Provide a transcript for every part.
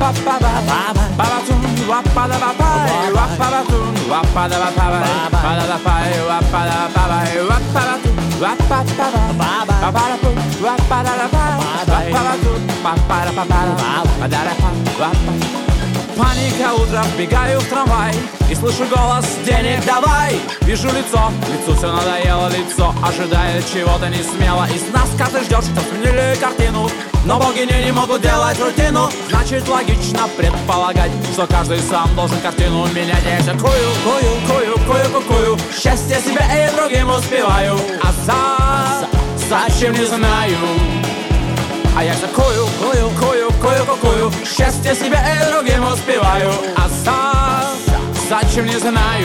Паника, утро, вбегаю в трамвай и слышу голос: денег давай! Вижу лицо, лицу все надоело, лицо ожидает чего-то не смело. Из нас каждый ждет, что сменили картину, но богини не могут делать рутину. Значит, логично предполагать, что каждый сам должен картину менять. Я все кую, счастье себе и другим успеваю, а зачем не знаю. А я все кую, счастье себе и другим успеваю, а зачем не знаю.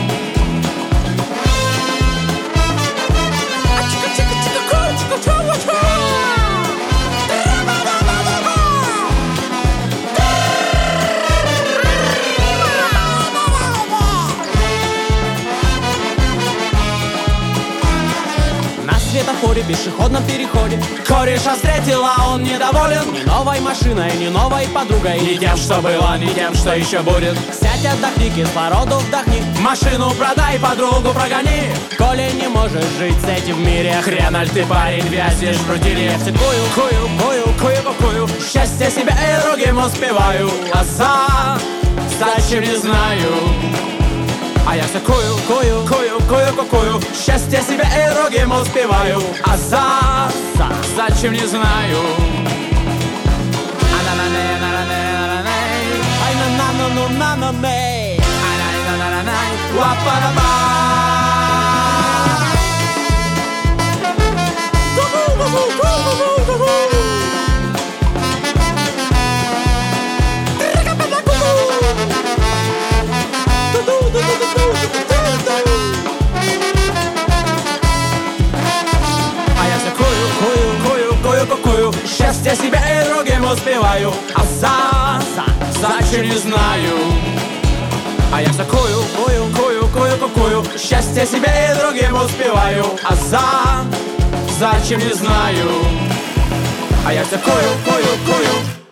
На светофоре, пешеходном переходе кореша встретила, он недоволен ни новой машиной, ни новой подругой, Ни тем, что было, ни тем, что еще будет. Сядь, отдохни, кислороду вдохни, Машину продай, подругу прогони. коли не можешь жить с этим в мире. Хрен аль ты, парень, вязнешь в рутине. Я все кую, Счастье себе и другим успеваю, а зачем не знаю. А я все кую, счастье себе и другим успеваю, а зачем не знаю. ай на-на-на-ну-на-на-ней. А я все кую, счастье себе и другим успеваю, а зачем не знаю. А я все кую, счастье себе и другим успеваю, а зачем не знаю. А я все кую.